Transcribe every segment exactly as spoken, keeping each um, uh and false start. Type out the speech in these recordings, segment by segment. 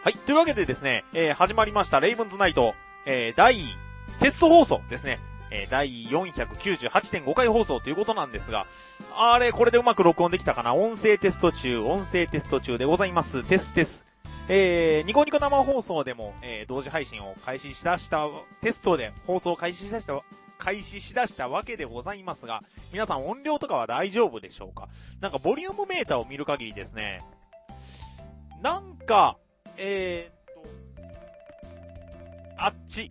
はい。というわけでですね、えー、始まりましたレイブンズナイト、えー、第、テスト放送ですね。えー、第 よんひゃくきゅうじゅうはちてんご 回放送ということなんですが、あれ、これでうまく録音できたかな？音声テスト中、音声テスト中でございます。テステス。えー、ニコニコ生放送でも、えー、同時配信を開始しだした、テストで放送を開始しだした、開始しだしたわけでございますが、皆さん音量とかは大丈夫でしょうか？なんかボリュームメーターを見る限りですね、なんか、えーっと、あっち、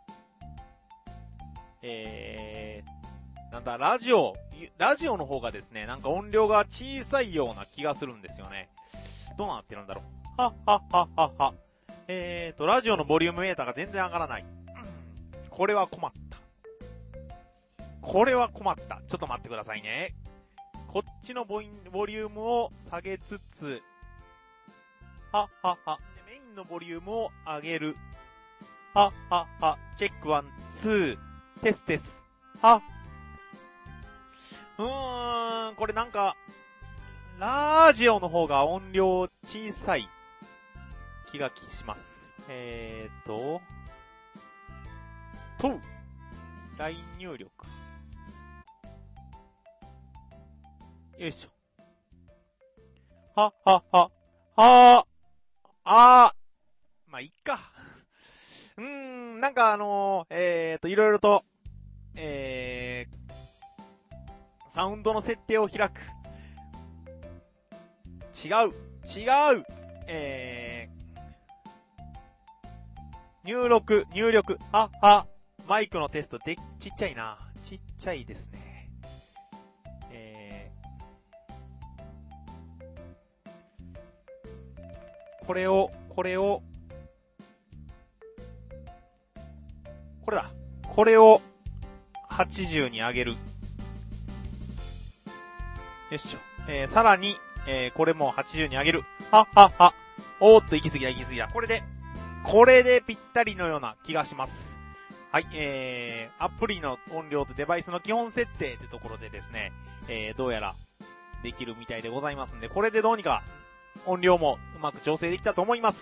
えー、なんだ、ラジオ、ラジオの方がですね、なんか音量が小さいような気がするんですよね。どうなってるんだろう。はっはっはっはっは。えーっと、ラジオのボリュームメーターが全然上がらない。これは困った。これは困った。ちょっと待ってくださいね。こっちのボイン、ボリュームを下げつつ、はっはっは。メインのボリュームを上げる。はっはっは。チェックワン、ツー。テステス。は。うーん、これなんか、ラジオの方が音量小さい気がします。えーと、と、ライン 入力。よいしょ。は、は、は、はー、あー、まあ、いっか。うーん、なんかあのー、えーと、いろいろと、えー、サウンドの設定を開く。違う、違う、えー、入力、入力、は、は、マイクのテストで、ちっちゃいな。ちっちゃいですね。えー、これを、これを、これだ。これを、はちじゅうに上げる。よいしょ。えー、さらに、えー、これもはちじゅうに上げる。は、は、は。おーっと、行き過ぎだ、行き過ぎだ。これで、これでぴったりのような気がします。はい、えー、アプリの音量とデバイスの基本設定ってところでですね、えー、どうやらできるみたいでございますんで、これでどうにか音量もうまく調整できたと思います。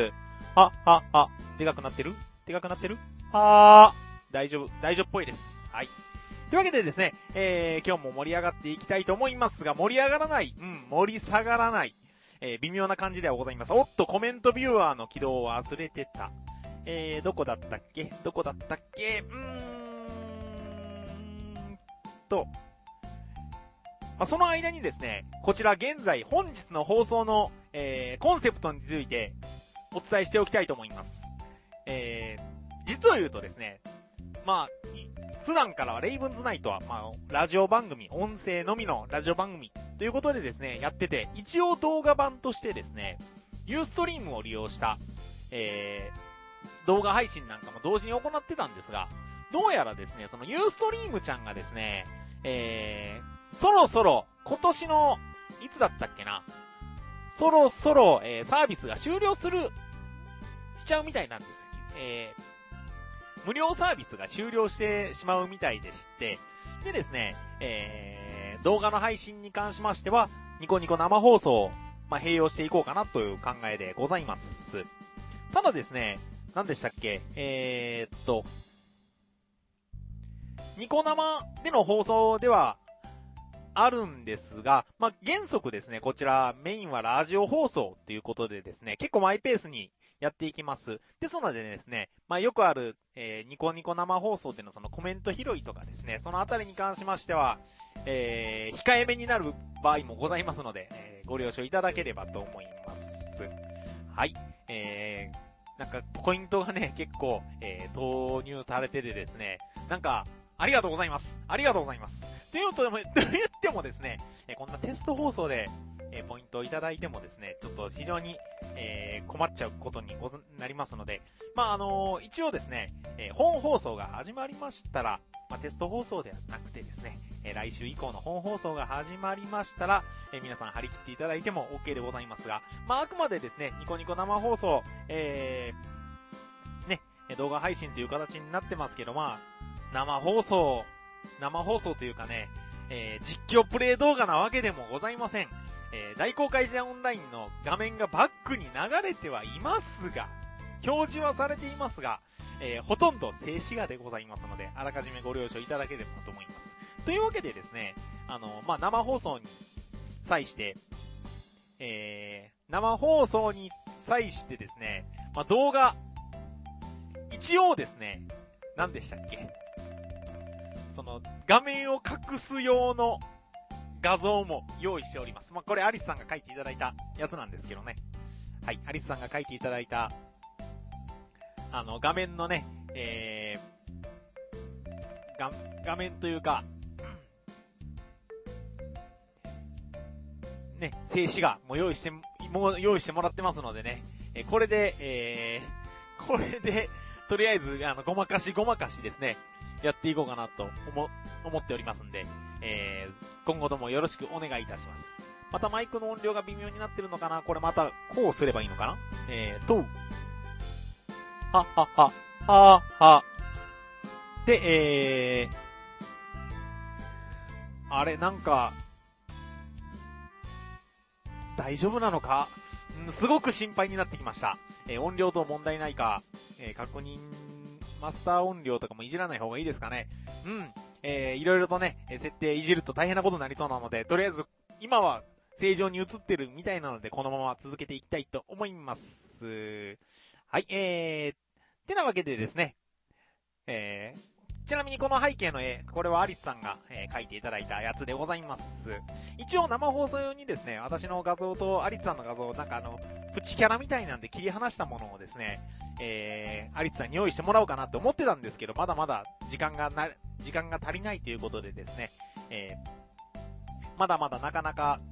は、は、は。でかくなってる？でかくなってる？はー。大丈夫、大丈夫っぽいです。はい。というわけでですね、えー、今日も盛り上がっていきたいと思いますが、盛り上がらない、うん、盛り下がらない、えー、微妙な感じではございます。おっと、コメントビューアーの起動を忘れてた。えー、どこだったっけどこだったっけうーんと、まあ、その間にですね、こちら現在本日の放送の、えー、コンセプトについてお伝えしておきたいと思います。えー、実を言うとですね、まあ、普段からはレイブンズナイトは、まあ、ラジオ番組、音声のみのラジオ番組ということでですね、やってて、一応動画版としてですね、ユーストリームを利用した、えー、動画配信なんかも同時に行ってたんですが、どうやらですね、そのユーストリームちゃんがですね、えー、そろそろ、今年の、いつだったっけな、そろそろ、えー、サービスが終了する、しちゃうみたいなんです。えー、無料サービスが終了してしまうみたいでして、でですね、えー、動画の配信に関しましては、ニコニコ生放送を、まあ、併用していこうかなという考えでございます。ただですね、何でしたっけ、えーっと、ニコ生での放送ではあるんですが、まあ、原則ですね、こちらメインはラジオ放送ということでですね、結構マイペースにやっていきます。ですのでですね、まあ、よくある、えー、ニコニコ生放送でのそのコメント拾いとかですね、そのあたりに関しましては、えー、控えめになる場合もございますので、えー、ご了承いただければと思います。はい。えー、なんか、ポイントがね、結構、えー、投入されててですね、なんか、ありがとうございます。ありがとうございます。というと、と言ってもですね、えー、こんなテスト放送で、えー、ポイントをいただいてもですね、ちょっと非常に、えー、困っちゃうことになりますので、まあ、あのー、一応ですね、えー、本放送が始まりましたら、まあ、テスト放送ではなくてですね、えー、来週以降の本放送が始まりましたら、えー、皆さん張り切っていただいても OK でございますが、まあ、あくまでですね、ニコニコ生放送、えー、ね、動画配信という形になってますけど、まあ、生放送、生放送というかね、えー、実況プレイ動画なわけでもございません。 えー、大公開時代オンラインの画面がバックに流れてはいますが、表示はされていますが、えー、ほとんど静止画でございますので、あらかじめご了承いただければと思います。というわけでですね、あの、まあ、生放送に際して、えー、生放送に際してですね、まあ、動画、一応ですね、何でしたっけ？その、画面を隠す用の画像も用意しております。まあ、これアリスさんが書いていただいたやつなんですけどね。はい、アリスさんが書いていただいた、あの、画面のね、えー、画、画面というか、ね、静止画も用意して、もう用意してもらってますのでね、えこれで、えー、これで、とりあえず、あの、ごまかしごまかしですね、やっていこうかなと思、思っておりますんで、えー、今後ともよろしくお願いいたします。またマイクの音量が微妙になってるのかな？これまた、こうすればいいのかな？えーと、は、は、は、は、は。で、えー、あれ、なんか、大丈夫なのか？んすごく心配になってきました。えー、音量等問題ないか、えー、確認、マスター音量とかもいじらない方がいいですかね。うん。えー、いろいろとね、設定いじると大変なことになりそうなので、とりあえず、今は正常に映ってるみたいなので、このまま続けていきたいと思います。はい、えー、てなわけでですね、えー、ちなみにこの背景の絵、これはアリスさんが、えー、描いていただいたやつでございます。一応生放送用にですね、私の画像とアリスさんの画像、なんかあの、プチキャラみたいなんで切り離したものをですね、えー、アリスさんに用意してもらおうかなと思ってたんですけど、まだまだ時間がな、時間が足りないということでですね、えー、まだまだなかなか、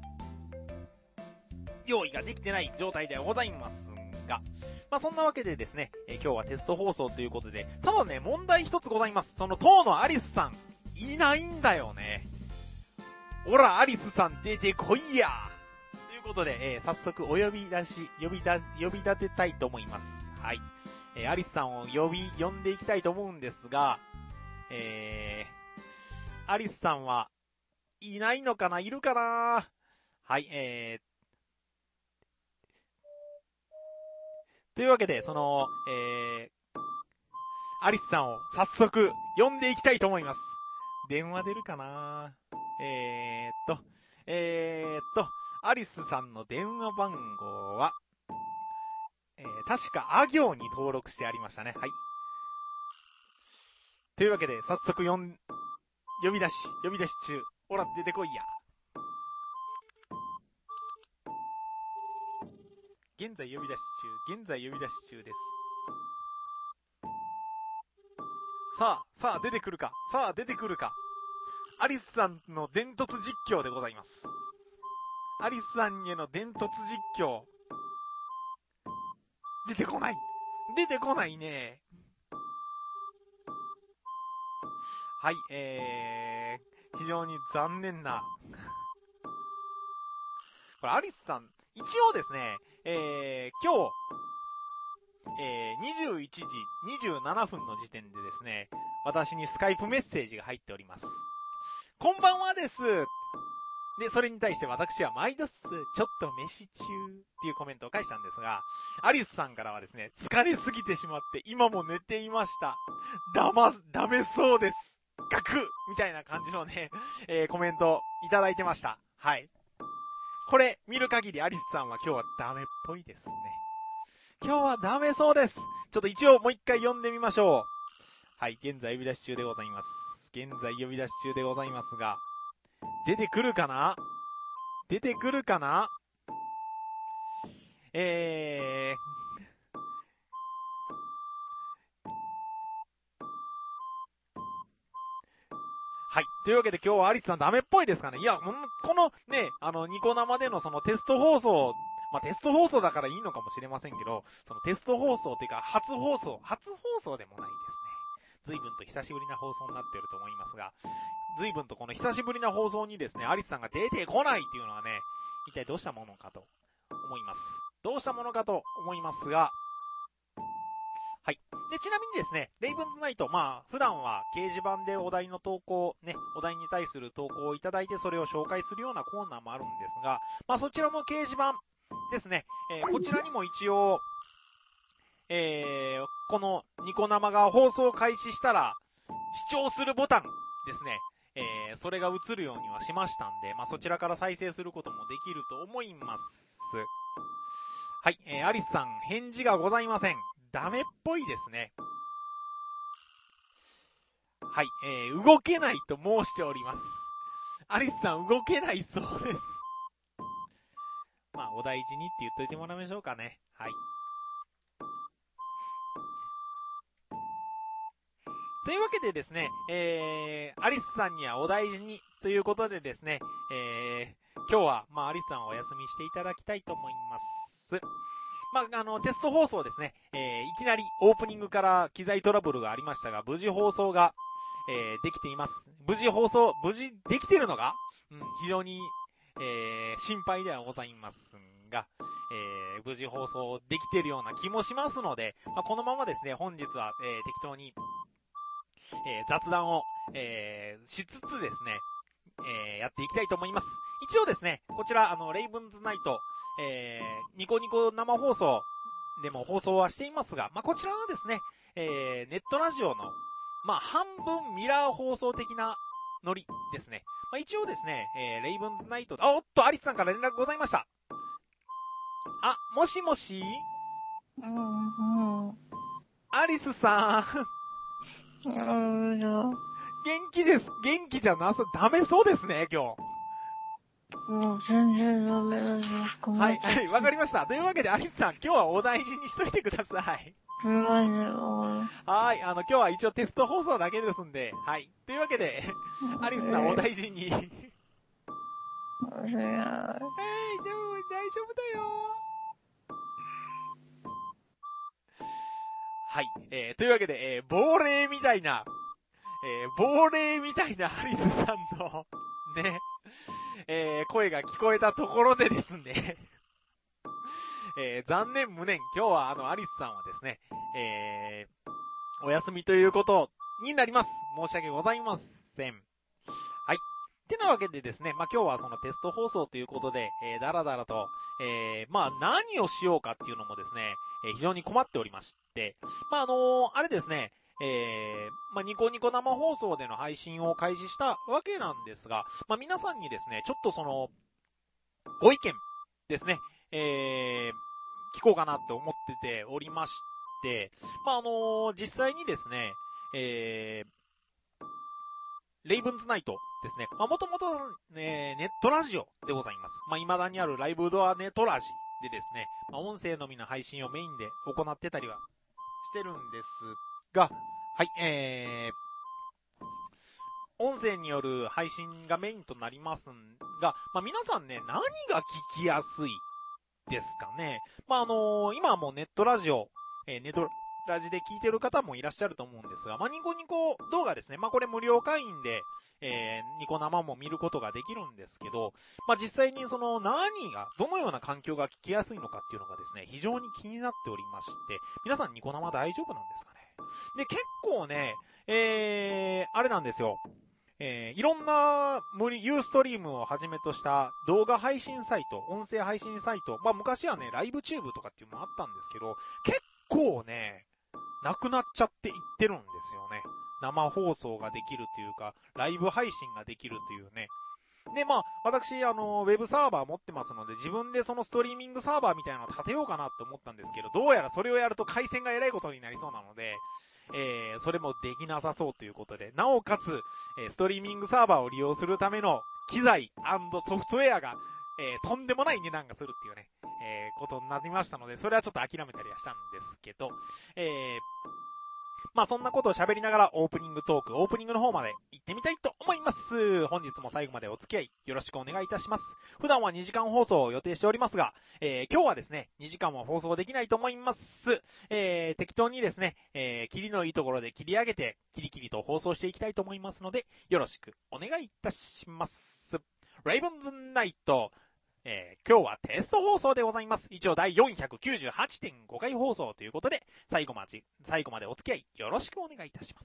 用意ができてない状態ではございますが、まあ、そんなわけでですね、えー、今日はテスト放送ということで、ただね、問題一つございます。その当のアリスさん、いないんだよね。おら、アリスさん出てこいやということで、えー、早速お呼び出し、呼びだ、呼び立てたいと思います。はい。えー、アリスさんを呼び、呼んでいきたいと思うんですが、えー、アリスさんはいないのかな？いるかな？はい、えー、というわけで、その、えー、アリスさんを早速呼んでいきたいと思います。電話出るかな？えーっと、えーっと、アリスさんの電話番号は、えー、確かあ行に登録してありましたね。はい。というわけで、早速呼ん、呼び出し、呼び出し中。ほら、出てこいや。現在呼び出し中、現在呼び出し中です。さあ、さあ出てくるか、さあ出てくるか。アリスさんの伝突実況でございます。アリスさんへの伝突実況。出てこない。出てこないね。はい、えー、非常に残念な。これアリスさん、一応ですね、えー、今日、えー、にじゅういちじにじゅうななふんの時点でですね、私にスカイプメッセージが入っております。こんばんはです。で、それに対して私は毎度っす。ちょっと飯中っていうコメントを返したんですが、アリスさんからはですね、疲れすぎてしまって今も寝ていました。だま、ダメそうです。ガクみたいな感じのね、えー、コメントいただいてました。はい。これ見る限りアリスさんは今日はダメっぽいですね。今日はダメそうです。ちょっと一応もう一回読んでみましょう。はい、現在呼び出し中でございます。現在呼び出し中でございますが、出てくるかな？出てくるかな？えー、はい。というわけで今日はアリスさんダメっぽいですかね。いや、このね、あの、ニコ生でのそのテスト放送、まあ、テスト放送だからいいのかもしれませんけど、そのテスト放送っていうか、初放送、初放送でもないですね。随分と久しぶりな放送になっていると思いますが、随分とこの久しぶりな放送にですね、アリスさんが出てこないっていうのはね、一体どうしたものかと思います。どうしたものかと思いますが、はい。 で、ちなみにですね、レイブンズナイト、まあ、普段は掲示板でお題の投稿、ね、お題に対する投稿をいただいて、それを紹介するようなコーナーもあるんですが、まあ、そちらの掲示板ですね、えー、こちらにも一応、えー、このニコ生が放送開始したら、視聴するボタンですね、えー、それが映るようにはしましたんで、まあ、そちらから再生することもできると思います。はい、えー、アリスさん、返事がございません。ダメっぽいですね。はい、えー、動けないと申しております。アリスさん、動けないそうです。まあ、お大事にって言っといてもらいましょうかね。はい。というわけでですね、えー、アリスさんにはお大事にということでですね、えー、今日は、まあ、アリスさんをお休みしていただきたいと思います。まあ、あの、テスト放送ですね、えー、いきなりオープニングから機材トラブルがありましたが、無事放送が、えー、できています。無事放送、無事できてるのが、うん、非常に、えー、心配ではございますが、えー、無事放送できてるような気もしますので、まあ、このままですね、本日は、えー、適当に、えー、雑談を、えー、しつつですね、えー、やっていきたいと思います。一応ですね、こちら、あの、レイブンズナイト、えー、ニコニコ生放送でも放送はしていますが、まあ、こちらはですね、えー、ネットラジオの、まあ、半分ミラー放送的なノリですね。まあ、一応ですね、えー、レイブンズナイト、あ、おっと、アリスさんから連絡ございました。あ、もしもしうんうん。 アリスさん。 うん。 元気です。元気じゃなさ、ダメそうですね、今日。 もう全然ダメだよ。 はい、はい、わかりました。というわけで、アリスさん、今日はお大事にしといてください。はい、あの、今日は一応テスト放送だけですんで、はい。というわけで、アリスさんお大事に。はい、でも大丈夫だよ。はい、えー、というわけで、えー、亡霊みたいな、えー、亡霊みたいなアリスさんの、ね、えー、声が聞こえたところでですね、えー、残念無念、今日はあの、アリスさんはですね、えー、お休みということになります。申し訳ございません。はい。ってなわけでですね、まあ、今日はそのテスト放送ということで、えー、だらだらと、えー、まあ、何をしようかっていうのもですね、えー、非常に困っておりまして、まあ、あのー、あれですね、えー、まあ、ニコニコ生放送での配信を開始したわけなんですが、まあ、皆さんにですね、ちょっとその、ご意見ですね、えー、聞こうかなって思ってておりまして、まあ、あのー、実際にですね、えー、レイブンズナイトですね。まあ、もともと、ね、ネットラジオでございます。まあ、未だにあるライブドアネトラジでですね、まあ、音声のみの配信をメインで行ってたりはしてるんですが、はい、えー、音声による配信がメインとなりますが、まあ、皆さんね、何が聞きやすいですかね。まあ、あのー、今はもうネットラジオ、えー、ネットラジで聞いてる方もいらっしゃると思うんですが、まあ、ニコニコ動画ですね。まあ、これ無料会員で、えー、ニコ生も見ることができるんですけど、まあ、実際にその何が、どのような環境が聞きやすいのかっていうのがですね、非常に気になっておりまして、皆さんニコ生大丈夫なんですかね。で、結構ね、えー、あれなんですよ。えー、いろんな無理、ユーストリームをはじめとした動画配信サイト、音声配信サイト、まあ昔はね、ライブチューブとかっていうのもあったんですけど、結構ね、なくなっちゃっていってるんですよね。生放送ができるというか、ライブ配信ができるというね。で、まあ、私、あの、ウェブサーバー持ってますので、自分でそのストリーミングサーバーみたいなのを立てようかなって思ったんですけど、どうやらそれをやると回線がえらいことになりそうなので、えー、それもできなさそうということで、なおかつ、えー、ストリーミングサーバーを利用するための機材&ソフトウェアが、えー、とんでもない値段がするっていうね、えー、ことになりましたので、それはちょっと諦めたりはしたんですけど、えー、まあそんなことを喋りながらオープニングトーク、オープニングの方まで行ってみたいと思います。本日も最後までお付き合いよろしくお願いいたします。普段はにじかん放送を予定しておりますが、えー、今日はですね、にじかんは放送できないと思います。えー、適当にですね、えー、切りのいいところで切り上げて、キリキリと放送していきたいと思いますので、よろしくお願いいたします。レイブンズナイト、 えー、今日はテスト放送でございます。一応第 よんひゃくきゅうじゅうはちてんご 回放送ということで、最後まで、最後までお付き合いよろしくお願いいたします。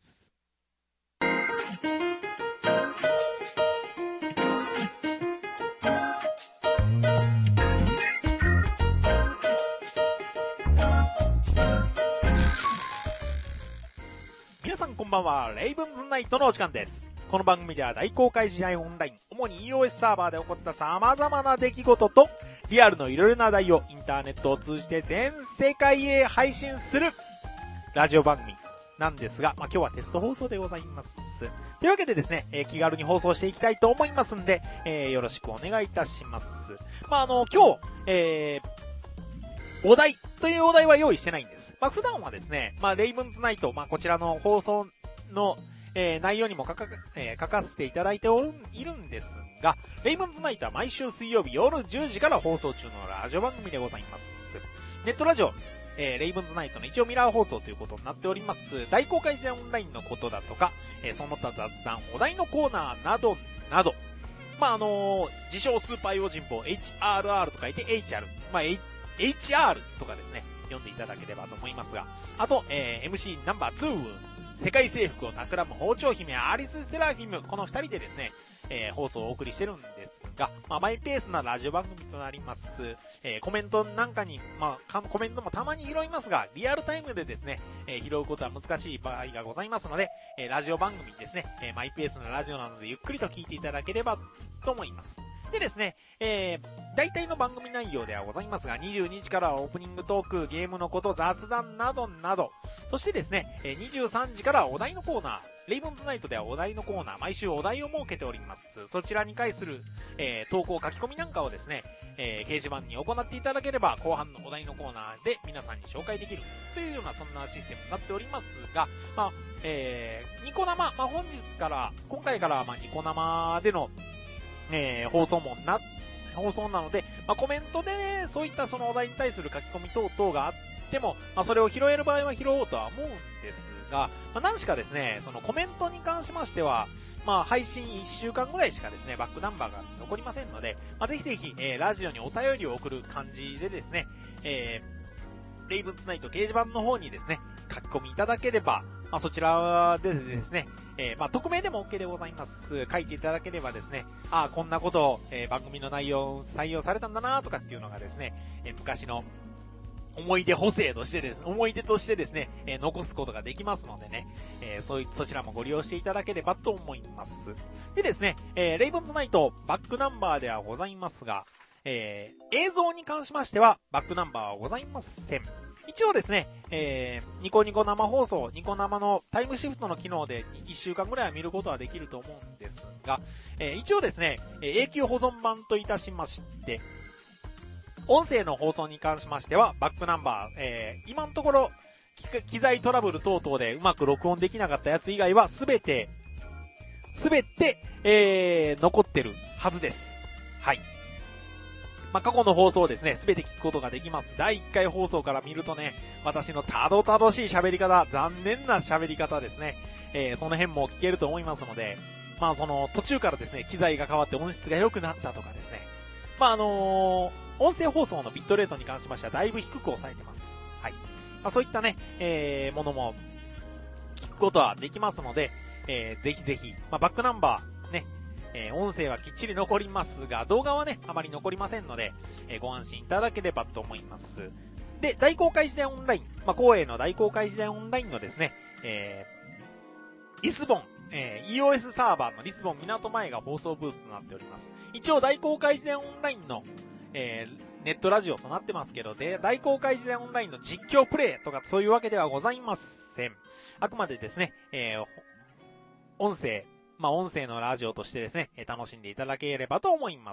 皆さんこんばんは、レイブンズナイトのお時間です。この番組では大公開時代オンライン、主に iOS サーバーで起こった様々な出来事と、リアルのいろいろな題をインターネットを通じて全世界へ配信するラジオ番組なんですが、まあ、今日はテスト放送でございます。というわけでですね、えー、気軽に放送していきたいと思いますんで、えー、よろしくお願いいたします。まあ、あの、今日、えー、お題というお題は用意してないんです。まあ、普段はですね、まあ、レイブンズナイト、まあ、こちらの放送のえー、内容にも書か、えー、書かせていただいておる、いるんですが、レイブンズナイトは毎週水曜日夜じゅうじから放送中のラジオ番組でございます。ネットラジオ、えー、レイブンズナイトの一応ミラー放送ということになっております。大公開時代オンラインのことだとか、えー、その他雑談、お題のコーナーなど、など、まあ、あのー、自称スーパー用心棒 エイチアールアール と書いて エイチアール、まあ、エイチアール とかですね、読んでいただければと思いますが、あと、えー、エムシー ナンバーツー、世界征服を企む包丁姫アリス・セラフィム、この二人でですね、えー、放送をお送りしてるんですが、まあ、マイペースなラジオ番組となります。えー、コメントなんかに、まあ、コメントもたまに拾いますが、リアルタイムでですね、えー、拾うことは難しい場合がございますので、えー、ラジオ番組ですね、えー、マイペースなラジオなのでゆっくりと聞いていただければと思います。でですね、えー、大体の番組内容ではございますが、にじゅうにじからはオープニングトーク、ゲームのこと、雑談などなど、そしてですね、にじゅうさんじからはお題のコーナー、レイブンズナイトではお題のコーナー、毎週お題を設けております。そちらに関する、えー、投稿、書き込みなんかをですね、えー、掲示板に行っていただければ、後半のお題のコーナーで皆さんに紹介できるというような、そんなシステムになっておりますが、まあ、えー、ニコ生、まあ、本日から、今回から、まあ、ニコ生での、えー、放送もな、放送なので、まあ、コメントでね、そういったそのお題に対する書き込み等々があっても、まあ、それを拾える場合は拾おうとは思うんですが、まあ、何しかですね、そのコメントに関しましては、まあ、配信いっしゅうかんぐらいしかですね、バックナンバーが残りませんので、まあ、ぜひぜひ、えー、ラジオにお便りを送る感じでですね、えー、レイブンズナイト掲示板の方にですね、書き込みいただければ、まあ、そちらでですね、えー、まあ、匿名でも OK でございます。書いていただければですね、ああ、こんなことを、えー、番組の内容採用されたんだなとかっていうのがですね、えー、昔の思い出補正としてですね、思い出としてですね、えー、残すことができますのでね、えー、そい、そちらもご利用していただければと思います。でですね、えー、レイブンズナイトバックナンバーではございますが、えー、映像に関しましてはバックナンバーはございません。一応ですね、えー、ニコニコ生放送、ニコ生のタイムシフトの機能でいっしゅうかんぐらいは見ることはできると思うんですが、えー、一応ですね、永久保存版といたしまして、音声の放送に関しましては、バックナンバー、えー、今のところ、機材トラブル等々でうまく録音できなかったやつ以外は、すべて、すべて、えー、残ってるはずです。はい。まあ、過去の放送をですね、すべて聞くことができます。だいいっかい放送から見るとね、私のたどたどしい喋り方、残念な喋り方ですね、えー、その辺も聞けると思いますので、まあその途中からですね、機材が変わって音質が良くなったとかですね、まああのー、音声放送のビットレートに関しましてはだいぶ低く抑えてます。はい。まあそういったね、えー、ものも聞くことはできますので、えー、ぜひぜひ、まあバックナンバー、ね、えー、音声はきっちり残りますが、動画はね、あまり残りませんので、えー、ご安心いただければと思います。で、大公開時代オンライン、まあ、光栄の大公開時代オンラインのですね、えー、リスボン、えー、iOS サーバーのリスボン港前が放送ブースとなっております。一応大公開時代オンラインの、えー、ネットラジオとなってますけど、で、大公開時代オンラインの実況プレイとかそういうわけではございません。あくまでですね、えー、音声、まあ、音声のラジオとしてですね、楽しんでいただければと思います。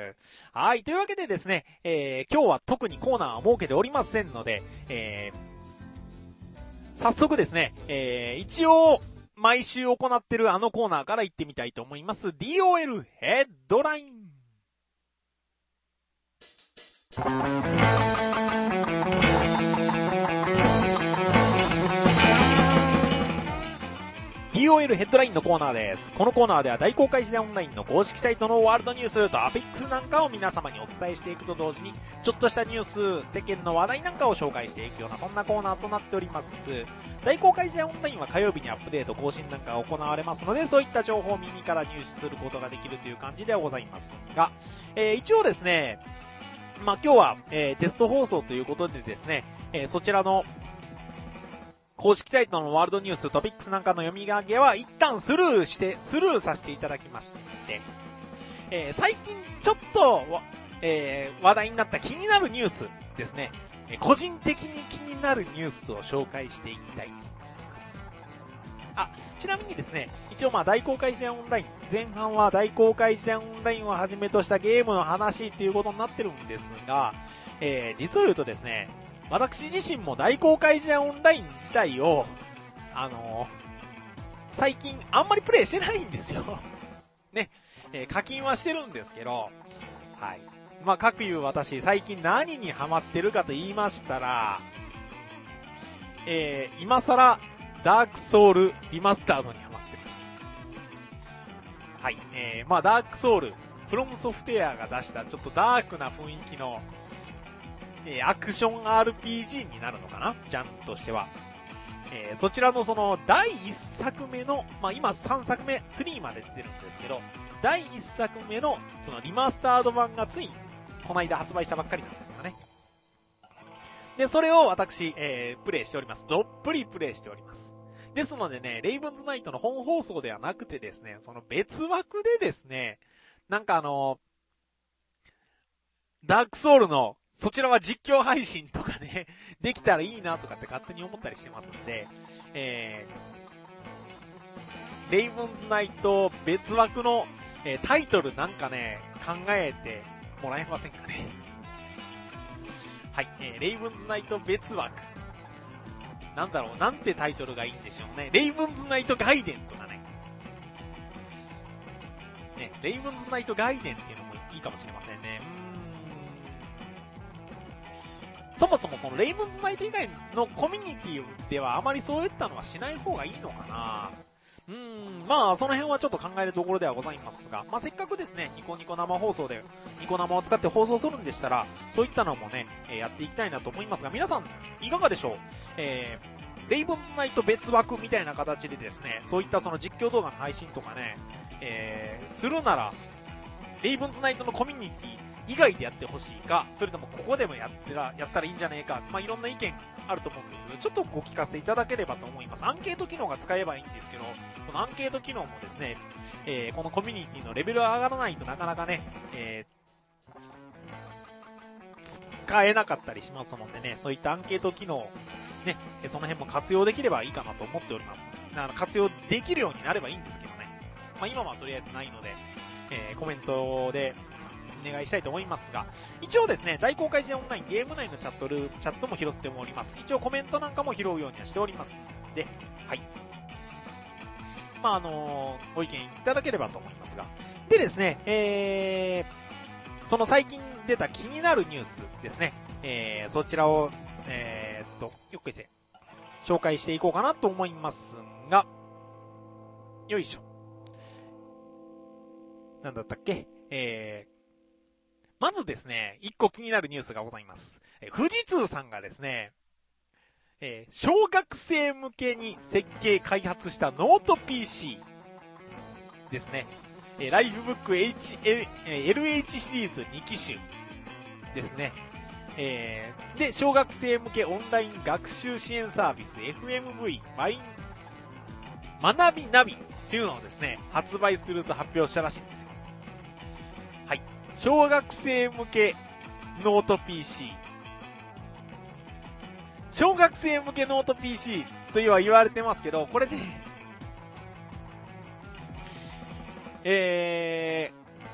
はい。というわけでですね、えー、今日は特にコーナーは設けておりませんので、えー、早速ですね、えー、一応、毎週行っているあのコーナーから行ってみたいと思います。ディーオーエル ヘッドライン。ディーオーエルえるヘッドラインのコーナーです。このコーナーでは大公開時代オンラインの公式サイトのワールドニュース、トピックスなんかを皆様にお伝えしていくと同時に、ちょっとしたニュース、世間の話題なんかを紹介していくような、そんなコーナーとなっております。大公開時代オンラインは火曜日にアップデート更新なんかが行われますので、そういった情報を耳から入手することができるという感じではございますが、えー、一応ですね、まあ、今日は、えー、テスト放送ということでですね、えー、そちらの公式サイトのワールドニュース、トピックスなんかの読み上げは一旦スルーして、スルーさせていただきまして、えー、最近ちょっと、えー、話題になった気になるニュースですね、えー、個人的に気になるニュースを紹介していきたいと思います。あ、ちなみにですね、一応まあ大公開時代オンライン、前半は大公開時代オンラインをはじめとしたゲームの話っていうことになってるんですが、えー、実を言うとですね、私自身も大公開時代オンライン自体を、あのー、最近あんまりプレイしてないんですよ。ね、えー、課金はしてるんですけど、はい。まあ、各言う私、最近何にハマってるかと言いましたら、えー、今更、ダークソウルリマスタードにハマってます。はい。えー、まあ、ダークソウル、フロムソフトウェアが出したちょっとダークな雰囲気の、えー、アクション アールピージー になるのかなジャンルとしては。えー、そちらのその、だいいっさくめの、まあ、今さんさくめ、スリーまで出てるんですけど、だいいっさくめの、そのリマスタード版がつい、この間発売したばっかりなんですかね。で、それを私、えー、プレイしております。どっぷりプレイしております。ですのでね、レイブンズナイトの本放送ではなくてですね、その別枠でですね、なんかあの、ダークソウルの、そちらは実況配信とかね、できたらいいなとかって勝手に思ったりしてますので、えー、レイブンズナイト別枠の、えー、タイトルなんかね、考えてもらえませんかね。はい、えー、レイブンズナイト別枠。なんだろう、なんてタイトルがいいんでしょうね。レイブンズナイトガイデンとかね。ね、レイブンズナイトガイデンっていうのもいいかもしれませんね。そもそもそのレイブンズナイト以外のコミュニティではあまりそういったのはしない方がいいのかな。うーん、まあその辺はちょっと考えるところではございますが、まあせっかくですね、ニコニコ生放送で、ニコ生を使って放送するんでしたら、そういったのもね、えー、やっていきたいなと思いますが、皆さんいかがでしょう。えー、レイブンズナイト別枠みたいな形でですね、そういったその実況動画の配信とかね、えー、するなら、レイブンズナイトのコミュニティ以外でやってほしいか、それともここでもやってら、やったらいいんじゃねえか、まあ、いろんな意見あると思うんですけど、ちょっとご聞かせいただければと思います。アンケート機能が使えばいいんですけど、このアンケート機能もですね、えー、このコミュニティのレベルが上がらないとなかなかね、えー、使えなかったりしますのでね、そういったアンケート機能、ね、その辺も活用できればいいかなと思っております。だから活用できるようになればいいんですけどね。まあ、今はとりあえずないので、えー、コメントで、お願いしたいと思いますが、一応ですね、大公開時代オンラインゲーム内のチャットル、チャットも拾っております。一応コメントなんかも拾うようにはしておりますので、はい。まあ、あのー、ご意見いただければと思いますが。でですね、えー、その最近出た気になるニュースですね、えー、そちらを、えーっと、よっこいせ、紹介していこうかなと思いますが、よいしょ。なんだったっけえー、まずですね、一個気になるニュースがございます。え富士通さんがですね、えー、小学生向けに設計開発したノート ピーシー ですね。えー、ライフブック H、エルエイチ シリーズに機種ですね。えー、で、小学生向けオンライン学習支援サービス エフエムブイ マイン学びナビというのをですね、発売すると発表したらしいんですよ。はい。小学生向けノート ピーシー。小学生向けノート ピーシー とは言われてますけど、これね、え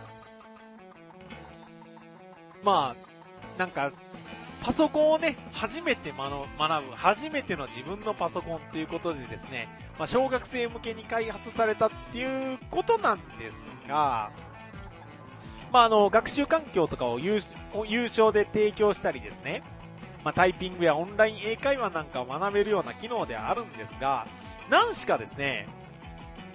ー、まあ、なんか、パソコンをね、初めて学ぶ、初めての自分のパソコンということでですね、まあ、小学生向けに開発されたっていうことなんですが、まあ、あの、学習環境とかを有償で提供したりですね、まあ、タイピングやオンライン英会話なんかを学べるような機能ではあるんですが、何しかですね、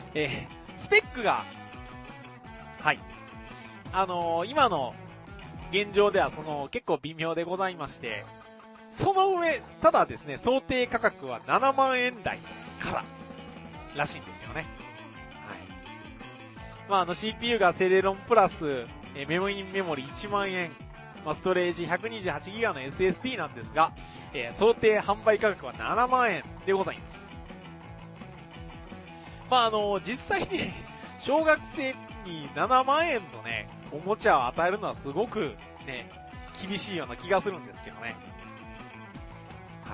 えー、スペックが、はい。あのー、今の現状ではその結構微妙でございまして、その上、ただですね、想定価格はななまんえん台かららしいんですよね。はい。まあ、あの シーピーユー がセレロンプラス、えー、メモリーメモリいちまんえん、まあ、ストレージ ひゃくにじゅうはちギガ の エスエスディー なんですが、えー、想定販売価格はななまんえんでございます。まあ、あのー、実際に小学生にななまんえんのね、おもちゃを与えるのはすごくね、厳しいような気がするんですけどね。はい。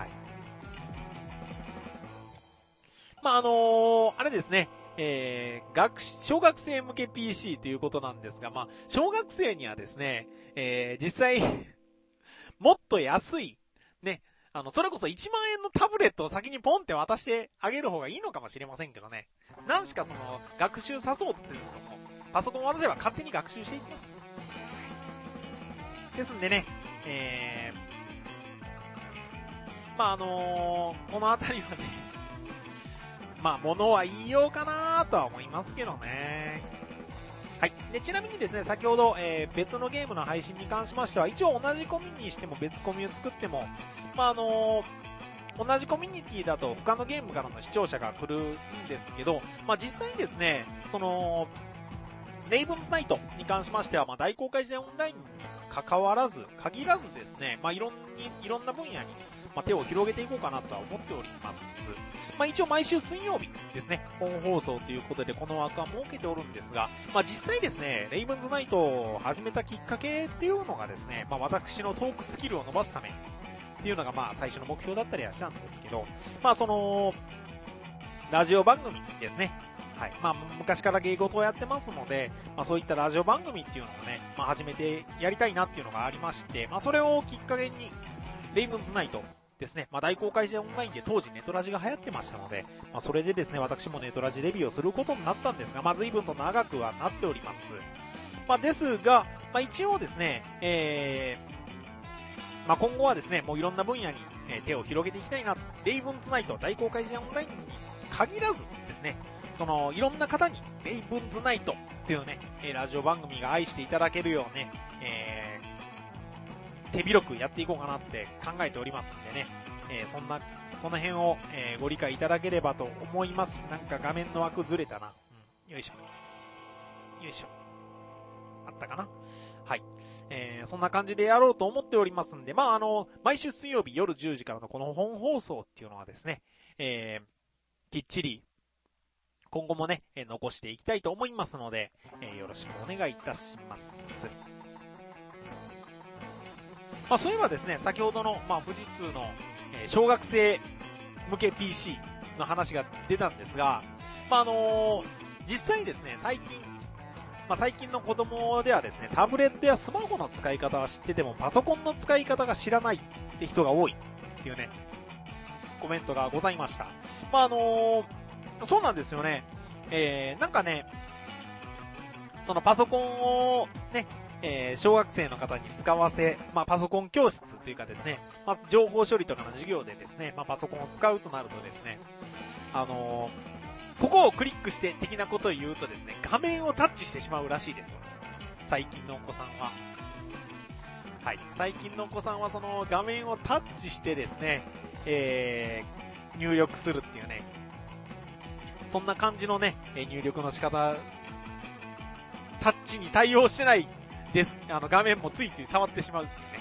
まあ、あのー、あれですね、えー、学、小学生向け ピーシー ということなんですが、まあ、小学生にはですね、えー、実際、もっと安い、ね、あの、それこそいちまんえんのタブレットを先にポンって渡してあげる方がいいのかもしれませんけどね。何しかその、学習さそうとするとも、パソコンを渡せば勝手に学習していきます。ですんでね、えー、まあ、あのー、このあたりはね、まあ、物は言いようかなとは思いますけどね。はい。で、ちなみにですね、先ほど、えー、別のゲームの配信に関しましては、一応同じコミにしても別コミを作っても、まあ、あのー、同じコミュニティだと他のゲームからの視聴者が来るんですけど、まあ、実際にですね、その、レイブンズナイトに関しましては、まあ、大公開試合オンラインに関わらず、限らずですね、まあ、いろんに、いろんな分野に、まあ、手を広げていこうかなとは思っております。まあ、一応毎週水曜日ですね、本放送ということでこの枠は設けておるんですが、まあ、実際ですね、レイブンズナイトを始めたきっかけっていうのがですね、まあ、私のトークスキルを伸ばすためっていうのがまあ最初の目標だったりはしたんですけど、まあその、ラジオ番組ですね。はい。まあ昔から芸事をやってますので、まあそういったラジオ番組っていうのをね、まあ始めてやりたいなっていうのがありまして、まあそれをきっかけに、レイブンズナイトですね、まあ大公開試合オンラインで当時ネトラジが流行ってましたので、まあそれでですね、私もネトラジデビューをすることになったんですが、まあ随分と長くはなっております。まあですが、まあ一応ですね、えー、まあ今後はですね、もういろんな分野に手を広げていきたいな、レイブンズナイト大公開試合オンラインに限らずですね、その、いろんな方に、レイブンズナイトっていうね、ラジオ番組が愛していただけるようね、えー、手広くやっていこうかなって考えておりますんでね、えー、そんな、その辺を、えー、ご理解いただければと思います。なんか画面の枠ずれたな。うん、よいしょ。よいしょ。あったかな？はい。えー、そんな感じでやろうと思っておりますんで、まあ、あの、毎週水曜日夜じゅうじからのこの本放送っていうのはですね、えー、きっちり、今後もね、えー、残していきたいと思いますので、えー、よろしくお願いいたします。まあ、そういえばですね、先ほどの、まあ、富士通の、えー、小学生向け ピーシー の話が出たんですが、まあ、あのー、実際にですね、最近、まあ、最近の子供ではですね、タブレットやスマホの使い方は知ってても、パソコンの使い方が知らないって人が多いっていうね、コメントがございました。まあ、あのー、そうなんですよね。えー、なんかね、そのパソコンをね、えー、小学生の方に使わせ、まあ、パソコン教室というかですね、まあ、情報処理とかの授業でですね、まあ、パソコンを使うとなるとですね、あのー、ここをクリックして的なことを言うとですね、画面をタッチしてしまうらしいですよ。最近のお子さんは。はい。最近のお子さんはその画面をタッチしてですね、えー、入力するっていうね、そんな感じのね、入力の仕方、タッチに対応してないです、あの画面もついつい触ってしまうっていうね。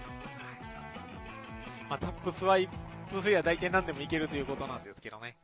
まあ、タップスワイプすりゃ大体何でもいけるということなんですけどね。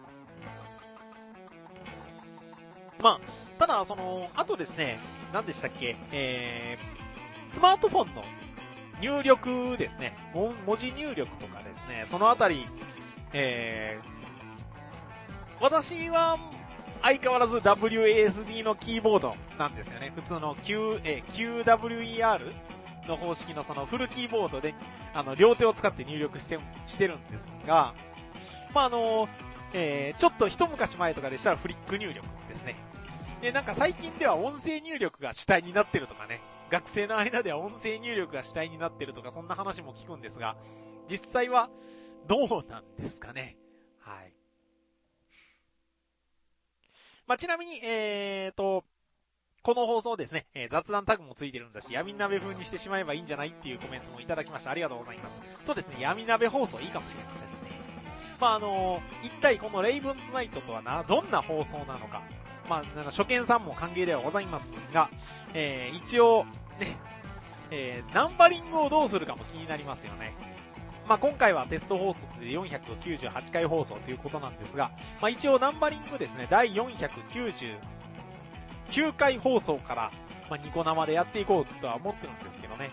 まあ、ただ、その、あとですね、何でしたっけ、えー、スマートフォンの入力ですね、文字入力とかですね、そのあたり、えー、私は相変わらず ダブリューエーエスディー のキーボードなんですよね。普通の Q、えー、キューダブリューイーアール の方式のそのフルキーボードで、あの、両手を使って入力して、してるんですが、まあ、あの、えー、ちょっと一昔前とかでしたらフリック入力ですね。で、なんか最近では音声入力が主体になってるとかね、学生の間では音声入力が主体になってるとか、そんな話も聞くんですが、実際はどうなんですかね。はい。 まあ、ちなみに、えーと、この放送ですね、えー、雑談タグもついてるんだし、闇鍋風にしてしまえばいいんじゃないっていうコメントもいただきました。ありがとうございます。そうですね、闇鍋放送いいかもしれませんね。まあ、あのー、一体このレイブンナイトとはな、どんな放送なのか。まあ、あの初見さんも歓迎ではございますが、えー、一応、ね、えー、ナンバリングをどうするかも気になりますよね。まあ、今回はテスト放送でよんひゃくきゅうじゅうはちかい放送ということなんですが、まあ、一応ナンバリングですね、だいよんひゃくきゅうじゅうきゅうかい放送から、まあ、ニコ生でやっていこうとは思ってるんですけどね。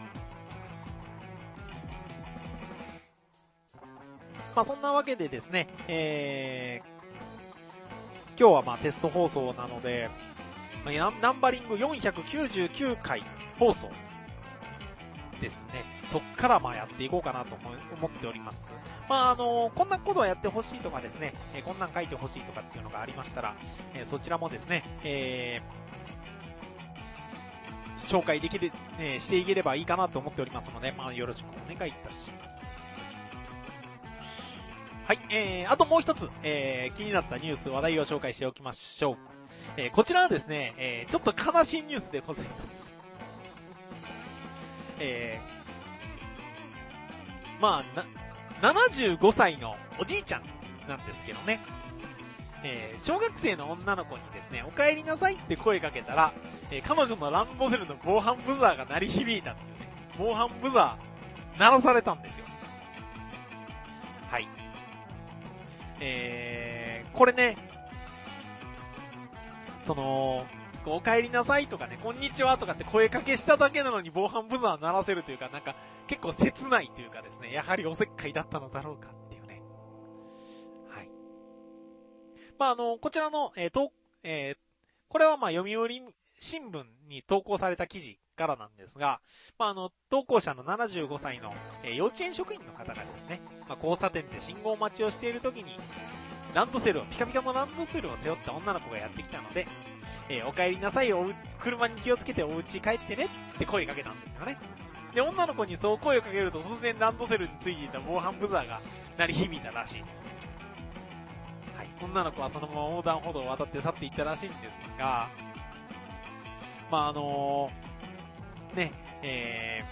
まあ、そんなわけでですね、えー、今日はまあテスト放送なので、まあ、ナンバリングよんひゃくきゅうじゅうきゅうかい放送ですね。そっからまあやっていこうかなと思っております。まああのー、こんなことをやってほしいとかですね、えー、こんなん書いてほしいとかっていうのがありましたら、えー、そちらもですね、えー、紹介できる、えー、していければいいかなと思っておりますので、まあよろしくお願いいたします。はい、えー、あともう一つ、えー、気になったニュース、話題を紹介しておきましょう。えー、こちらはですね、えー、ちょっと悲しいニュースでございます。えー、まあ、な、ななじゅうごさいのおじいちゃんなんですけどね、えー、小学生の女の子にですね、お帰りなさいって声かけたら、えー、彼女のランドセルの防犯ブザーが鳴り響いたっていうね、防犯ブザー、鳴らされたんですよ。はい。えー、これね、その、お帰りなさいとかね、こんにちはとかって声かけしただけなのに防犯ブザー鳴らせるというか、なんか結構切ないというかですね、やはりおせっかいだったのだろうかっていうね。はい。まあ、あの、こちらの、えー、と、えー、これはまあ読売新聞に投稿された記事からなんですが、まあ、あの、投稿者のななじゅうごさいの、えー、幼稚園職員の方がですね、まあ、交差点で信号待ちをしているときに、ランドセルを、ピカピカのランドセルを背負った女の子がやってきたので、えー、お帰りなさい、お車に気をつけてお家帰ってねって声かけたんですよね。で、女の子にそう声をかけると突然ランドセルについていた防犯ブザーが鳴り響いたらしいです。はい。女の子はそのまま横断歩道を渡って去っていったらしいんですが、まあ、あのー、ね、え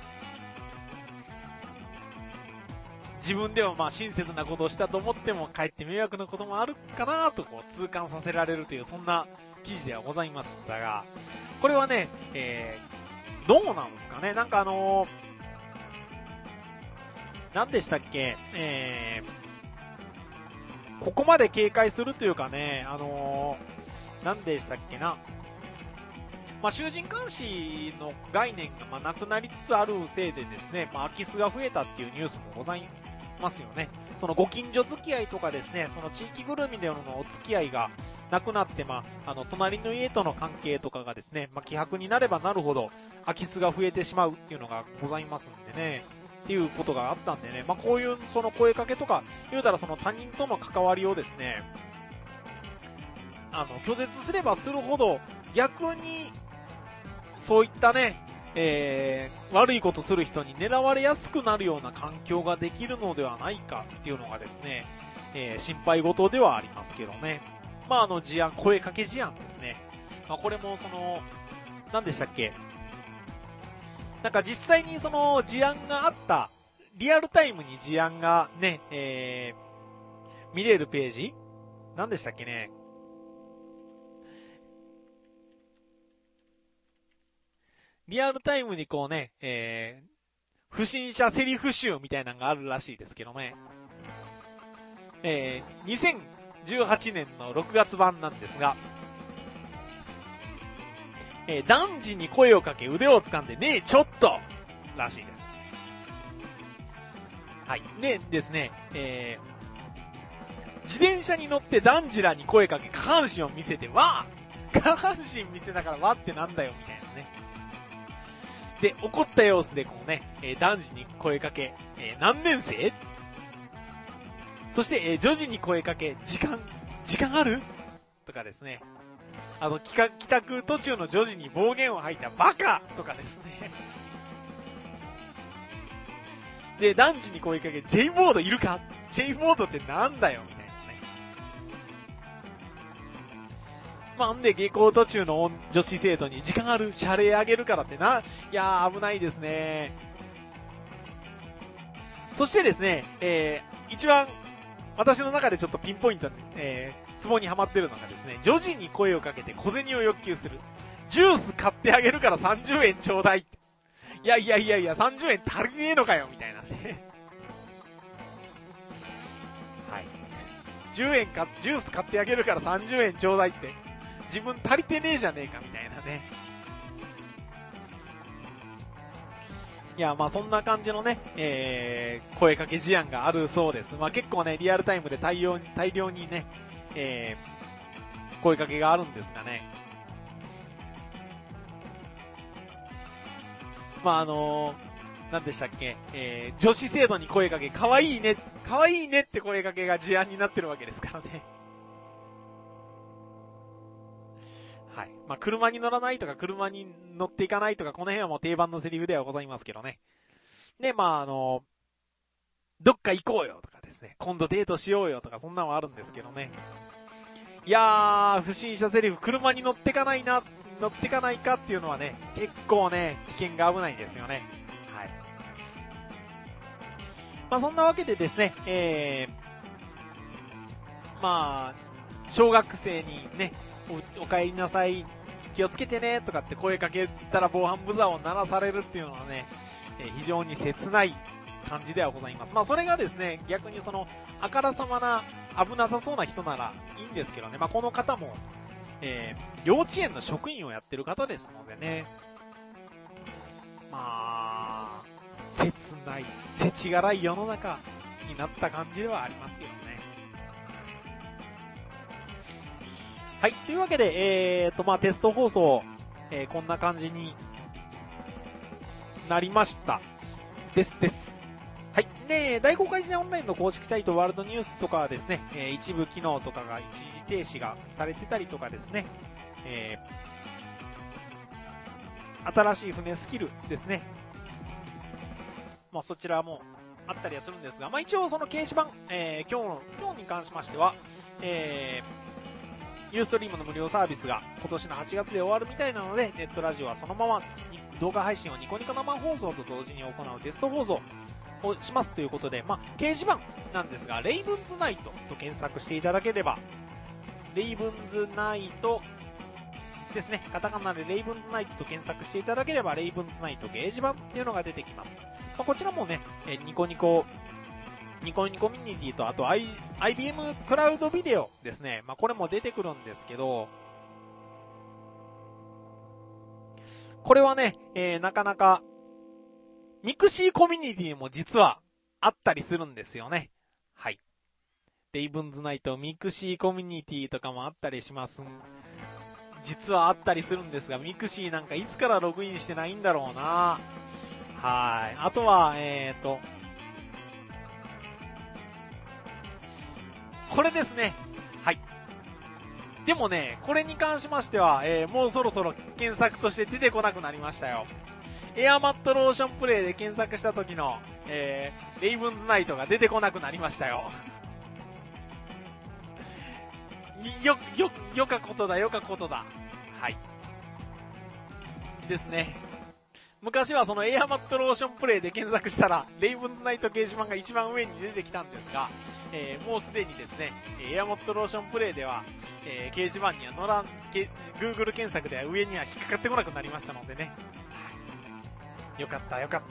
ー、自分ではまあ親切なことをしたと思ってもかえって迷惑なこともあるかなとこう痛感させられるというそんな記事ではございましたが、これはね、えー、どうなんですかね、なんかあのー、何でしたっけ、えー、ここまで警戒するというかね、あのー、何でしたっけな、まあ、囚人監視の概念がまあなくなりつつあるせいでですね、まあ、空き巣が増えたっていうニュースもございますよね。そのご近所付き合いとかですね、その地域ぐるみでのお付き合いがなくなって、まあ、あの、隣の家との関係とかがですね、まあ、希薄になればなるほど空き巣が増えてしまうっていうのがございますんでね、っていうことがあったんでね、まあ、こういうその声かけとか、言うたらその他人との関わりをですね、あの、拒絶すればするほど逆にそういったね、えー、悪いことする人に狙われやすくなるような環境ができるのではないかっていうのがですね、えー、心配事ではありますけどね。まあ、あの事案、声かけ事案ですね。まあ、これもその、何でしたっけ、なんか実際にその事案があった、リアルタイムに事案がね、えー、見れるページ何でしたっけね。リアルタイムにこうね、えー、不審者セリフ集みたいなのがあるらしいですけどね。えー、にせんじゅうはちねんのろくがつ版なんですが、えー、男児に声をかけ腕を掴んでねえちょっとらしいです。はい。でですね、えー、自転車に乗って男児らに声かけ下半身を見せてわー下半身見せながらわってなんだよみたいなね。で、怒った様子でこうね、えー、男児に声かけ、えー、何年生そして、えー、女児に声かけ、時間、時間あるとかですね。あの、帰宅途中の女児に暴言を吐いたバカとかですね。で、男児に声かけ、J ボードいるか ?J ボードってなんだよみたいなね。 まあ、んで下校途中の女子生徒に時間ある謝礼あげるからってな、いやー危ないですね。そしてですね、えー、一番私の中でちょっとピンポイントに、えー、ツボにはまってるのがですね、女児に声をかけて小銭を要求する。ジュース買ってあげるからさんじゅうえんちょうだいって。いやいやいやいや、さんじゅうえん足りねえのかよ、みたいなね。はい。じゅうえんか、ジュース買ってあげるからさんじゅうえんちょうだいって。自分足りてねえじゃねえか、みたいなね。いや、まあそんな感じのね、えー、声かけ事案があるそうです。まあ結構ね、リアルタイムで大量に、大量にね、えー、声かけがあるんですがね。まああのー、なんでしたっけ、えー、女子生徒に声かけ、可愛いね、可愛いねって声かけが事案になってるわけですからね。はい。まあ車に乗らないとか、車に乗っていかないとか、この辺はもう定番のセリフではございますけどね。で、まああのー、どっか行こうよとかですね、今度デートしようよとか、そんなのあるんですけどね。いやー、不審者セリフ、車に乗ってかないな、乗ってかないかっていうのはね、結構ね、危険が危ないですよね。はい。まあそんなわけでですね、えー、まあ、小学生にね、お, お帰りなさい、気をつけてね、とかって声かけたら防犯ブザーを鳴らされるっていうのはね、えー、非常に切ない感じではございます。まあそれがですね、逆にその、あからさまな危なさそうな人ならいいんですけどね、まあこの方も、えー、幼稚園の職員をやってる方ですのでね、まあ、切ない、世知辛い世の中になった感じではありますけどね。はい、というわけで、えーと、まあテスト放送、えー、こんな感じになりました。ですです。はい。で、大公開時代オンラインの公式サイトワールドニュースとかはですね、えー、一部機能とかが一時停止がされてたりとかですね、えー、新しい船スキルですね。まあそちらもあったりはするんですが、まあ一応その掲示板、えー、今日の、今日に関しましては、えー、ユーストリームの無料サービスが今年のはちがつで終わるみたいなので、ネットラジオはそのまま動画配信をニコニコ生放送と同時に行うテスト放送をしますということで、まあ、掲示板なんですが、レイブンズナイトと検索していただければ、レイブンズナイトですね、カタカナでレイブンズナイトと検索していただければ、レイブンズナイト掲示板っていうのが出てきます。まあ、こちらもね、えニコニコ、ニコニコミュニティと、あと I、アイビーエム クラウドビデオですね。まあ、これも出てくるんですけど、これはね、えー、なかなか、ミクシーコミュニティも実はあったりするんですよね。はい。レイブンズナイト、ミクシーコミュニティとかもあったりします。実はあったりするんですが、ミクシーなんかいつからログインしてないんだろうな。はい。あとは、えーと、これですね。はい。でもね、これに関しましては、えー、もうそろそろ検索として出てこなくなりましたよ。エアマットローションプレイで検索した時の、えー、レイブンズナイトが出てこなくなりましたよ。よ、よ、よかことだ、よかことだ。はい。ですね。昔はそのエアマットローションプレイで検索したら、レイブンズナイト掲示板が一番上に出てきたんですが、えー、もうすでにですね、エアマットローションプレイでは、えー、掲示板には乗らん、Google 検索では上には引っかかってこなくなりましたのでね。よかった、よかった。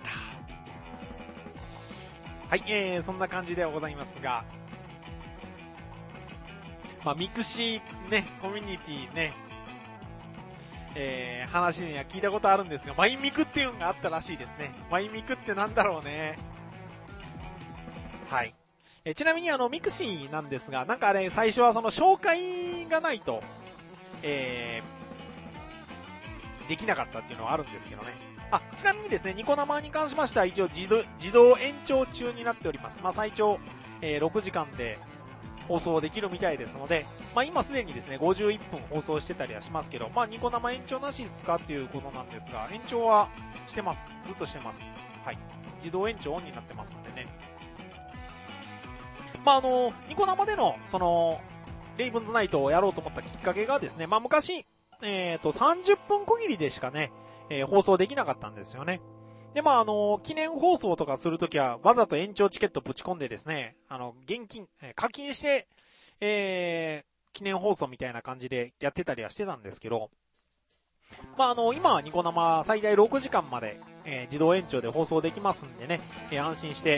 はい、えー、そんな感じではございますが、まあ、ミクシーね、コミュニティね、えー、話には聞いたことあるんですが、マイミクっていうのがあったらしいですね。マイミクってなんだろうね。はい。えちなみにあの、ミクシーなんですが、なんかあれ、最初はその紹介がないと、えー、できなかったっていうのはあるんですけどね。あ、ちなみにですね、ニコ生に関しましては一応自動、自動延長中になっております。まあ、最長、えー、ろくじかんで放送できるみたいですので、まあ、今すでにですね、ごじゅういっぷん放送してたりはしますけど、まあ、ニコ生延長なしですかっていうことなんですが、延長はしてます。ずっとしてます。はい。自動延長オンになってますんでね。まあ、あの、ニコ生での、その、 レイブンズナイトをやろうと思ったきっかけがですね、まあ昔、えっと、さんじゅっぷん区切りでしかね、えー、放送できなかったんですよね。で、まああの、記念放送とかするときは、わざと延長チケットぶち込んでですね、あの、現金、えー、課金して、えー、記念放送みたいな感じでやってたりはしてたんですけど、まああの、今はニコ生最大ろくじかんまで、えー、自動延長で放送できますんでね、えー、安心して、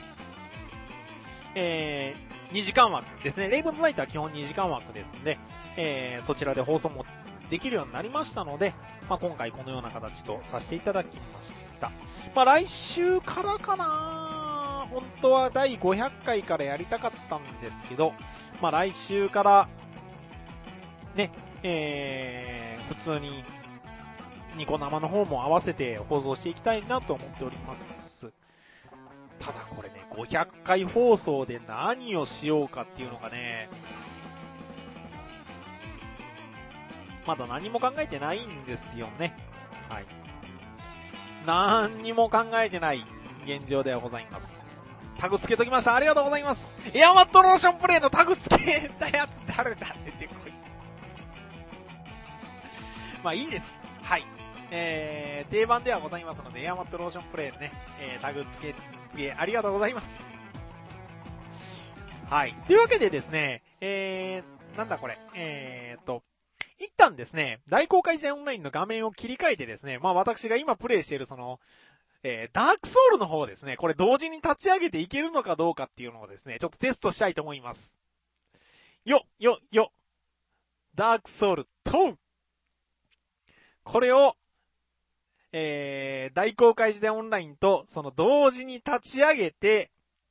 えー、にじかん枠ですね。レイブンズナイトは基本にじかん枠ですんで、えー、そちらで放送もできるようになりましたので、まあ、今回このような形とさせていただきました。まあ、来週からかな、本当はだいごひゃっかいからやりたかったんですけど、まあ、来週から、ね、えー、普通に、ニコ生の方も合わせて放送していきたいなと思っております。ただこれね、ごひゃっかい放送で何をしようかっていうのがね、まだ何も考えてないんですよね。はい。何にも考えてない現状ではございます。タグつけときました。ありがとうございます。エアマットローションプレイのタグつけたやつ誰だ出てこい。まあいいです。はい。えー、定番ではございますので、エアマットローションプレイのね、えー、タグつけ、つけ、ありがとうございます。はい。というわけでですね、えー、なんだこれ、えーっと、一旦ですね、大公開時代オンラインの画面を切り替えてですね、まあ私が今プレイしているその、えー、ダークソウルの方ですね、これ同時に立ち上げていけるのかどうかっていうのをですね、ちょっとテストしたいと思います。よ、よ、よ、ダークソウルと、これを、えー、大公開時代オンラインと、その同時に立ち上げて、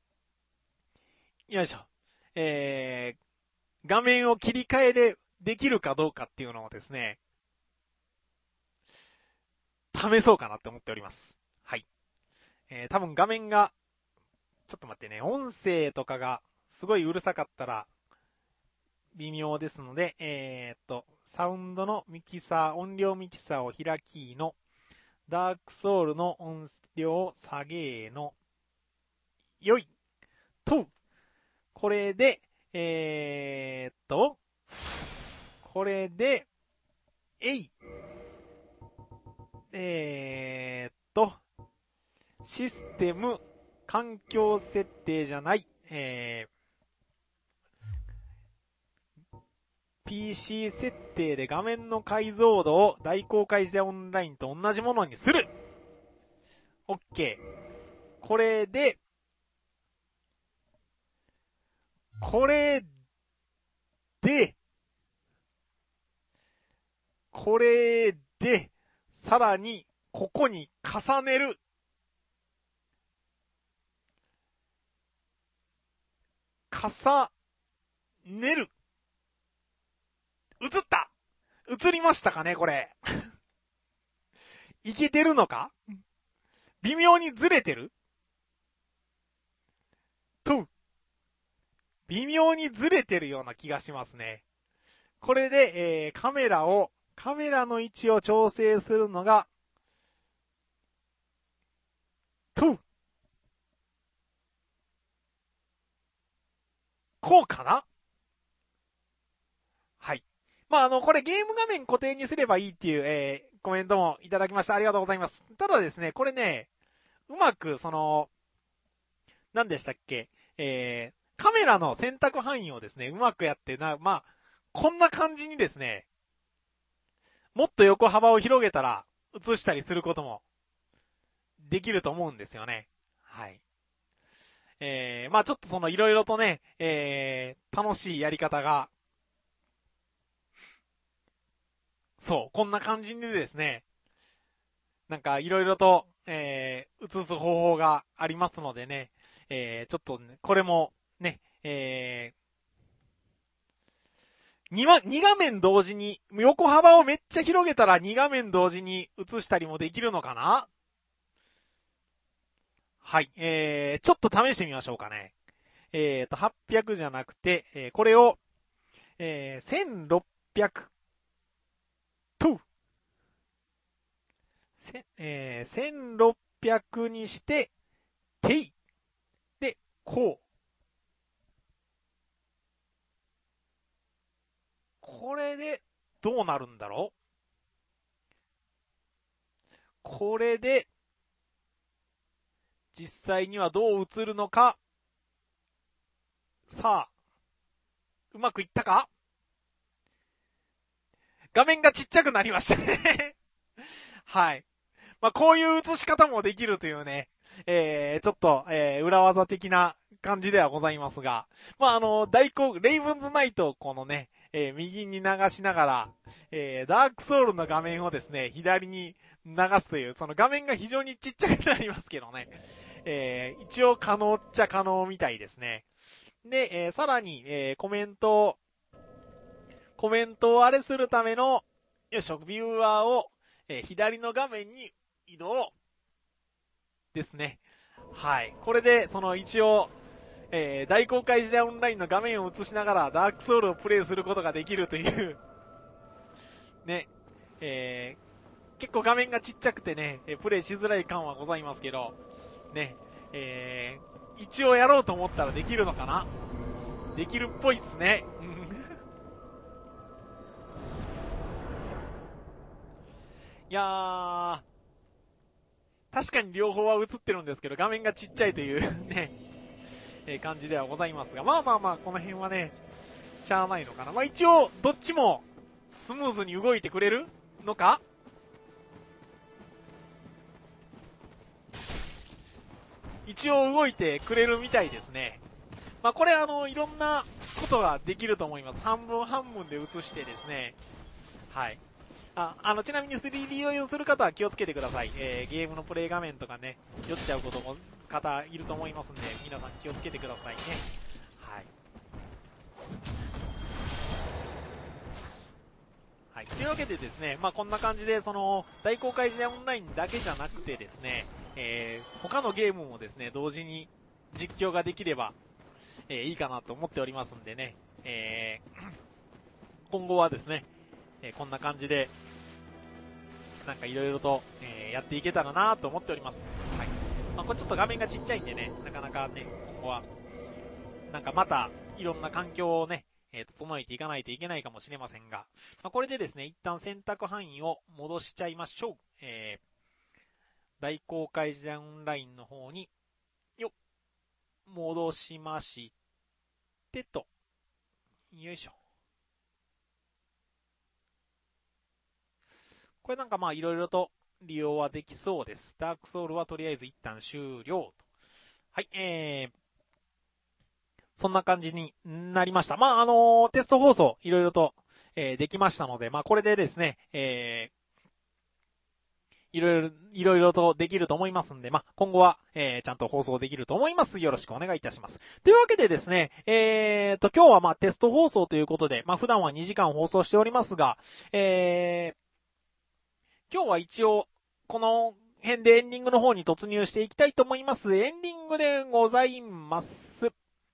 よいしょ、えー、画面を切り替えでできるかどうかっていうのをですね、試そうかなって思っております。はい。えー、多分画面が、ちょっと待ってね、音声とかがすごいうるさかったら、微妙ですので、えー、っと、サウンドのミキサー、音量ミキサーを開きの、ダークソウルの音量を下げの、よい、と、これで、えー、っと、これで、えい、えー、っと、システム、環境設定じゃない、えー、ピーシー 設定で画面の解像度を大公開時代オンラインと同じものにする。OK。これで、これで、これで、さらに、ここに重ねる。重ねる。映った映りましたかねこれ。いけてるのか微妙にずれてると、微妙にずれてるような気がしますね。これで、えー、カメラを、カメラの位置を調整するのが、と、こうかなはい。まあ、あの、これゲーム画面固定にすればいいっていう、えー、コメントもいただきました。ありがとうございます。ただですね、これね、うまく、その、何でしたっけ、えー、カメラの選択範囲をですね、うまくやってな、まあ、こんな感じにですね、もっと横幅を広げたら、映したりすることも、できると思うんですよね。はい。えー、まあちょっとそのいろいろとね、えー、楽しいやり方が、そう、こんな感じでですね、なんかいろいろと、えー、映す方法がありますのでね、えー、ちょっと、ね、これも、ね、えー、2, 2画面同時に、横幅をめっちゃ広げたらに画面同時に映したりもできるのかな？はい、えー、ちょっと試してみましょうかね。えーと、はっぴゃくじゃなくて、えー、これを、えー、せんろっぴゃくと、せ、えー、せんろっぴゃくにして、てい。で、こう。 これで、どうなるんだろう？これで、実際にはどう映るのか。さあ、うまくいったか？画面がちっちゃくなりましたね。はい。まあ、こういう映し方もできるというね、えー、ちょっと、えー、裏技的な感じではございますが、まあ、あの、大攻、レイブンズナイトをこのね、えー、右に流しながら、えー、ダークソウルの画面をですね、左に流すという、その画面が非常にちっちゃくなりますけどね、えー、一応可能っちゃ可能みたいですね。で、えー、さらに、えー、コメントを、コメントをあれするための、よいしょ、ビューアーを、えー、左の画面に移動ですね。はい。これで、その一応、えー、大公開時代オンラインの画面を映しながらダークソウルをプレイすることができるというね、えー、結構画面がちっちゃくてね、プレイしづらい感はございますけど、ね、えー、一応やろうと思ったらできるのかな？できるっぽいっすね。いやー、確かに両方は映ってるんですけど、画面がちっちゃいというね、えー、感じではございますが、まあまあまあ、この辺はね、しゃあないのかな。まあ一応、どっちもスムーズに動いてくれるのか？一応動いてくれるみたいですね。まあこれあの、いろんなことができると思います。半分半分で映してですね。はい。あ、あの、ちなみに スリーディー をする方は気をつけてください。えー、ゲームのプレイ画面とかね、酔っちゃうことも、方いると思いますんで、皆さん気をつけてくださいね。はい。はい。というわけでですね、まあこんな感じで、その、大公開時代オンラインだけじゃなくてですね、えー、他のゲームもですね、同時に実況ができれば、えー、いいかなと思っておりますんでね、えー、今後はですね、えー、こんな感じで、なんかいろいろと、えー、やっていけたらなと思っております。はい。まあ、これちょっと画面がちっちゃいんでね、なかなかね、ここは、なんかまた、いろんな環境をね、えー、整えていかないといけないかもしれませんが、まあ、これでですね、一旦選択範囲を戻しちゃいましょう。えー、大公開時代オンラインの方に、よっ、戻しまして、と、よいしょ。これなんかまあいろいろと利用はできそうです。ダークソウルはとりあえず一旦終了と。はい、えー、そんな感じになりました。まああのー、テスト放送いろいろと、えー、できましたので、まあこれでですね、えー、いろいろ、いろいろとできると思いますんで、まあ、今後は、えー、ちゃんと放送できると思います。よろしくお願いいたします。というわけでですね、えーと、今日はまあ、テスト放送ということで、まあ、普段はにじかん放送しておりますが、えー、今日は一応、この辺でエンディングの方に突入していきたいと思います。エンディングでございます。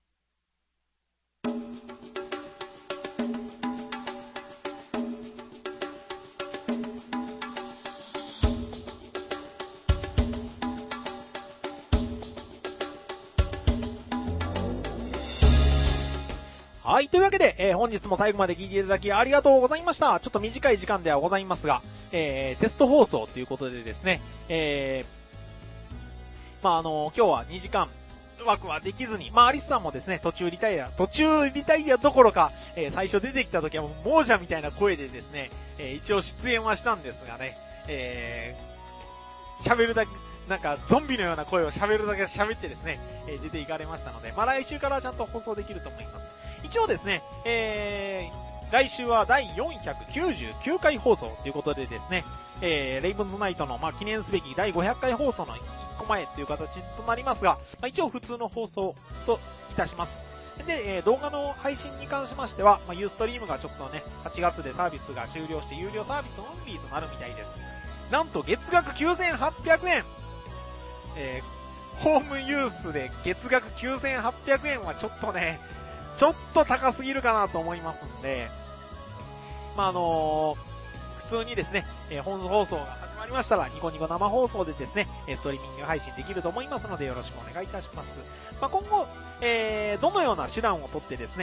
はい、というわけで、えー、本日も最後まで聞いていただきありがとうございました。ちょっと短い時間ではございますが、えー、テスト放送ということでですね、えー、まあ、あのー、今日はにじかん枠はできずに、まあ、アリスさんもですね、途中リタイア、途中リタイアどころか、えー、最初出てきた時はもう、亡者みたいな声でですね、えー、一応出演はしたんですがね、えー、喋るだけ、なんかゾンビのような声を喋るだけ喋ってですね、えー、出ていかれましたので、まあ、来週からはちゃんと放送できると思います。一応ですね、えー、来週はだいよんひゃくきゅうじゅうきゅうかい放送ということでですね、えー、レイブンズナイトの、まあ、記念すべきだいごひゃっかい放送のいっこまえという形となりますが、まあ、一応普通の放送といたします。で、えー、動画の配信に関しましては、まあ、ユーストリームがちょっとね、はちがつでサービスが終了して有料サービスオンリーとなるみたいです。なんと月額きゅうせんはっぴゃくえん、えー、ホームユースで月額きゅうせんはっぴゃくえんはちょっとね、ちょっと高すぎるかなと思いますんで、まあ、あのー、普通にですね、えー、本放送が始まりましたら、ニコニコ生放送でですね、ストリーミング配信できると思いますので、よろしくお願いいたします。まあ、今後、えー、どのような手段をとってですね、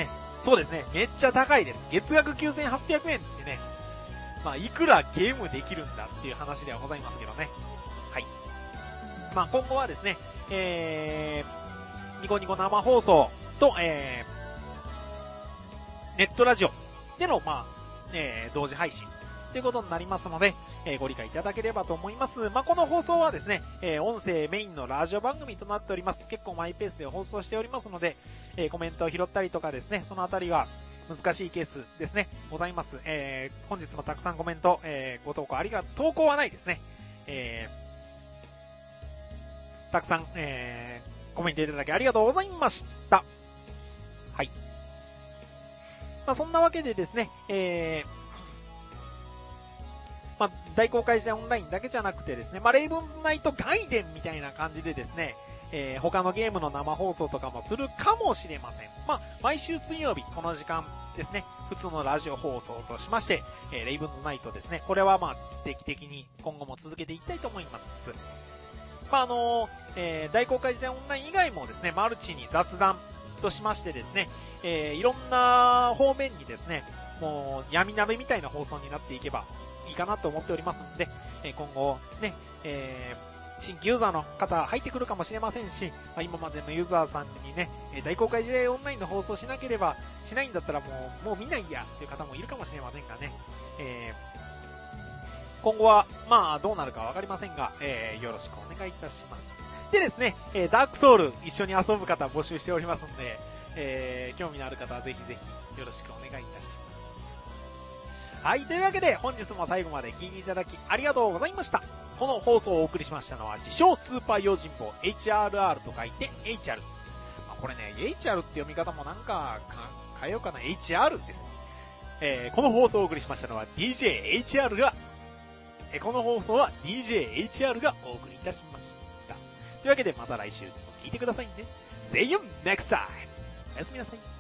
そうですね。めっちゃ高いです。月額きゅうせんはっぴゃくえんってね、まあ、いくらゲームできるんだっていう話ではございますけどね。はい。まあ、今後はですね、えー、ニコニコ生放送と、えー、ネットラジオでの、まあ、えー、同時配信ということになりますので、えー、ご理解いただければと思います。まあ、この放送はですね、えー、音声メインのラジオ番組となっております。結構マイペースで放送しておりますので、えー、コメントを拾ったりとかですね、そのあたりは難しいケースですね、ございます。えー、本日もたくさんコメント、えー、ご投稿ありが、投稿はないですね。えー、たくさん、えー、コメントいただきありがとうございました。はい。まあ、そんなわけでですね、えー、まあ、大公開時代オンラインだけじゃなくてですね、まあ、レイブンズナイト外伝みたいな感じでですね、えー、他のゲームの生放送とかもするかもしれません。まあ、毎週水曜日、この時間ですね、普通のラジオ放送としまして、えー、レイブンズナイトですね、これはまあ、定期的に今後も続けていきたいと思います。まあ、あのー、えー、大公開時代オンライン以外もですね、マルチに雑談としましてですね、えー、いろんな方面にですね、もう闇鍋みたいな放送になっていけばいいかなと思っておりますので、えー、今後ね、えー新規ユーザーの方入ってくるかもしれませんし、まあ、今までのユーザーさんにね、大公開時代オンラインの放送しなければ、しないんだったらもう、もう見ないやっていう方もいるかもしれませんがね、えー、今後は、まあ、どうなるかわかりませんが、えー、よろしくお願いいたします。でですね、えー、ダークソウル一緒に遊ぶ方募集しておりますので、えー、興味のある方はぜひぜひよろしくお願いいたします。はい、というわけで本日も最後まで聞いていただきありがとうございました。この放送をお送りしましたのは、自称スーパー用心棒 エイチアールアール と書いて エイチアール。まあ、これね、エイチアール って読み方もなんか変えようかな、エイチアール ですね。えー、この放送をお送りしましたのは ディージェーエイチアール が、えー、この放送は ディージェーエイチアール がお送りいたしました。というわけでまた来週聞いてくださいね。See you next time! おやすみなさい。